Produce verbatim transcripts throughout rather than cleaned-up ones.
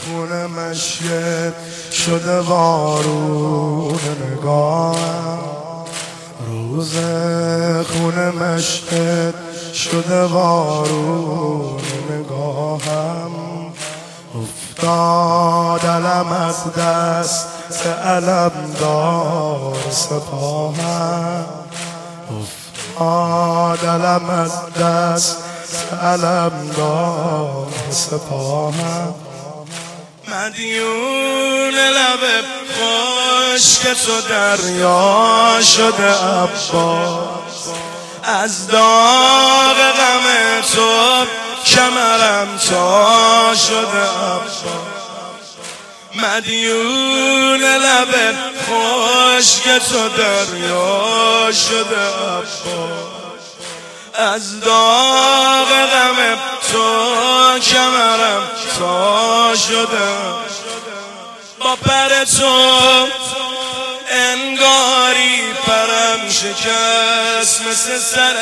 خونه مشیت شده وارون نگاهم، روز خونه مشیت شده وارون نگاهم. افتاد علم از دست علم دار سپاهم، افتاد علم از دست علم دار سپاهم. مدیون لب خشک تو دریا شده عباس، از داغ غم تو کمرم تا شده عباس. مدیون لب خشک تو دریا شده عباس، از داغ غم تو کمرم تا شده. با پر تو انگاری پرم شکست، مثل سر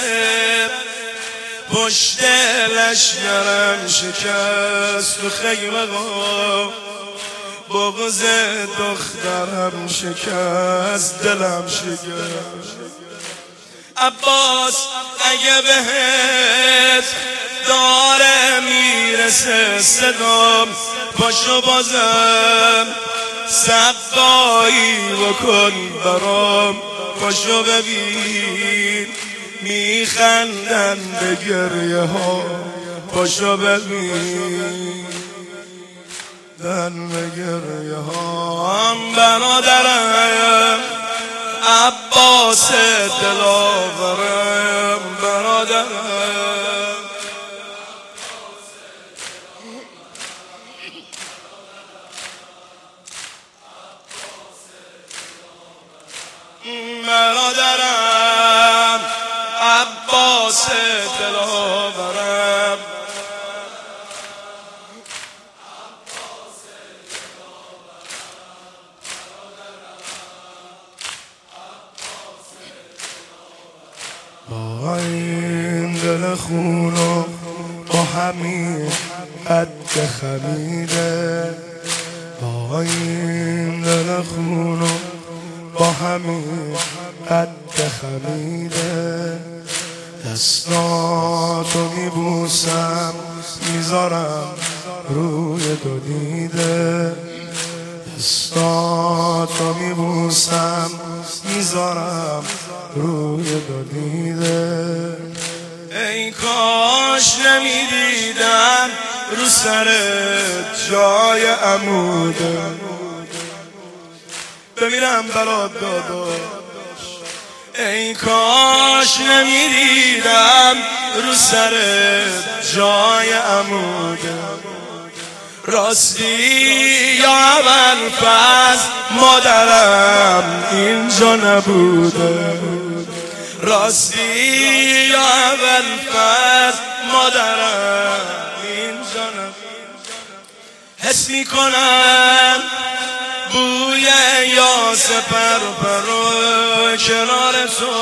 پشت لشگرم شکست. تو خیمه ها بغض دخترم شکست، دلم شکست. عباس اگه بهت داره میرسه صدام، پاشو بازم سقایی بکن برام. پاشو ببین میخندن به گریه ها، پاشو ببین دن به گریه ها. برادرم عباس دلاورم، برادرم برادرم عباس دلاورم. با این دل خونو با همین قد خمیده، با این دل خونو با همین قد خمیده. دستاتو میبوسم میذارم روی دو دیده، دستاتو میبوسم میذارم روی دو دیده. ای کاش نمیدیدم رو سر جای عموده، بمیرم برات داداش. ای کاش نمیدیدم رو سر جای عموده. راستی یا اول فصل مادرم اینجا نبوده، راستی یا اول فصل مادرم اینجا نبوده. حس میکنم بوی یاس پرپرو کنار تو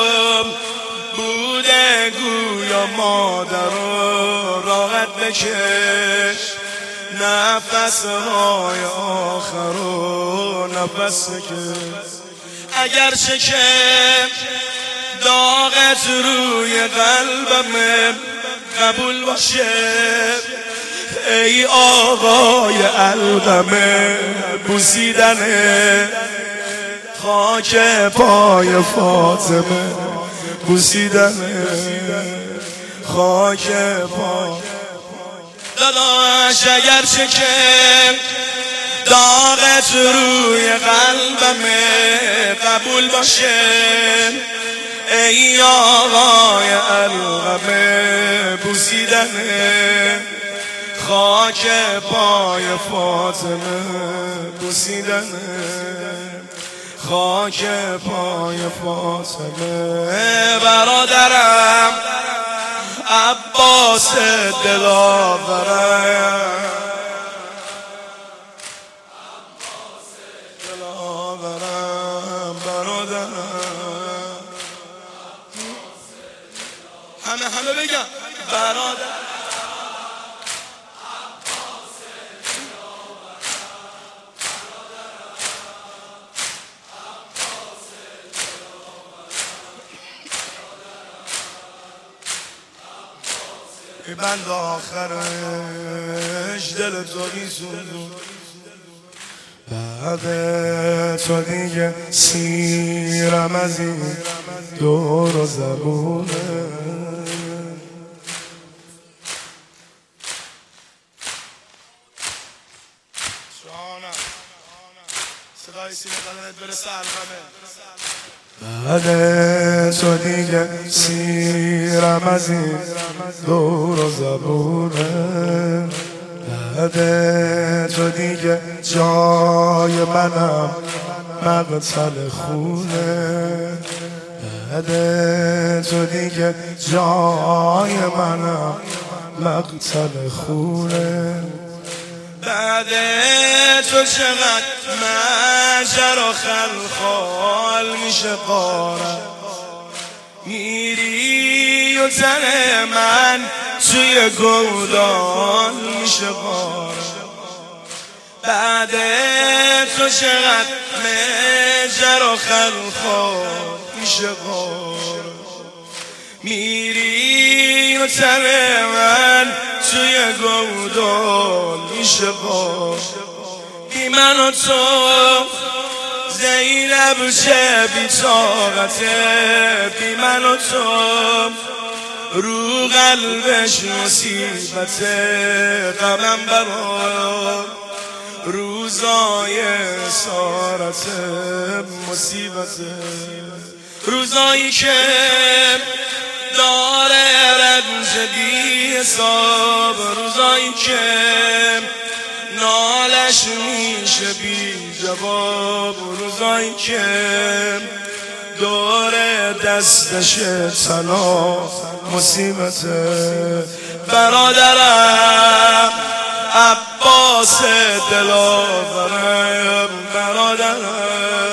بوده، گویا مادرو راحت بکش نفس های آخرو نفس بکش. اگرچه که داغت روی قلبم قبول باشه، ای آقای القمه بوسیدن خاک پای فاطمه، بوسیدن خاک پای داداش. اگرچه که داغت روی قلبم قبول باشه، ای آقای القمه بوسیدن خاک پای فاطمه، بوسیدن خاک پای فاطمه. برادرم عباس دلاورم، دلاورم برادرم. همه همه بگم برادرم میبند آخرش دل تو میسوزون. بعد تو دیگه سیرم از این دور و زبونه. صدای سینه بدنت برسه القمه. بعد تو دیگه سیرم از این دور و زبونه. بعد تو دیگه جای منم مقتل خونه. بعد تو دیگه جای منم مقتل خونه. بعد تو چقدر مجر و خلخال میشه قارم. میری و تن من توی گودال میشه قارم. بعد تو چقدر مجر و خلخال میشه قارم. میری و تن من توی گودال میشه قارم. بی من و تو زینب چه بی طاقته. بی من و تو رو قلبش مصیبته. غمم برای روزای اسارت مصیبته. روزایی که داره رنج بی حساب. روزایی که نالش میشه بی جواب. روزایی که دور دستش طلا مصیبته. برادرم عباس دلاورم. برادرم